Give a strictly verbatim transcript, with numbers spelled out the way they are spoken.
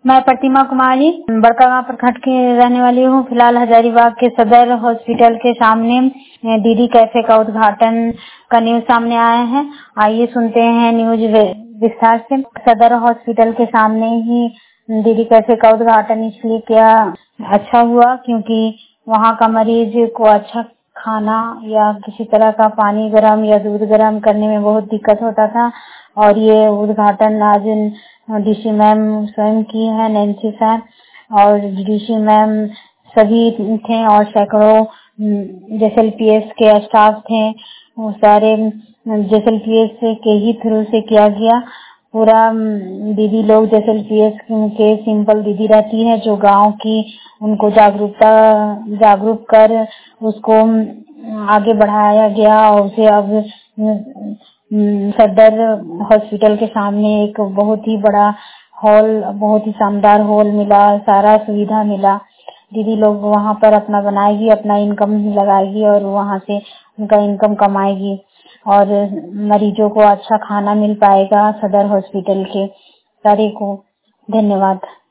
मैं प्रतिमा कुमारी बड़कागांव प्रखंड की रहने वाली हूँ। फिलहाल हजारीबाग के सदर हॉस्पिटल के सामने दीदी कैफे का उद्घाटन का न्यूज सामने आया है। आइए सुनते हैं न्यूज विस्तार से। सदर हॉस्पिटल के सामने ही दीदी कैफे का उद्घाटन इसलिए किया अच्छा हुआ क्योंकि वहाँ का मरीज को अच्छा खाना या किसी तरह का पानी गर्म या दूध गर्म करने में बहुत दिक्कत होता था और ये उद्घाटन आज डीसी मैम स्वयं की है, नैन्सी सर और डीसी मैम सभी थे और सैकड़ों जेएसएलपीएस के स्टाफ थे। वो सारे जेएसएलपीएस के ही थ्रू से किया गया। पूरा दीदी लोग जेएसएलपीएस के सिंपल दीदी रहती है जो गांव की उनको जागरूकता जागरूक कर उसको आगे बढ़ाया गया और उसे अब सदर हॉस्पिटल के सामने एक बहुत ही बड़ा हॉल, बहुत ही शानदार हॉल मिला, सारा सुविधा मिला। दीदी लोग वहाँ पर अपना बनाएगी, अपना इनकम लगाएगी और वहाँ से उनका इनकम कमाएगी और मरीजों को अच्छा खाना मिल पाएगा सदर हॉस्पिटल के सारे को। धन्यवाद।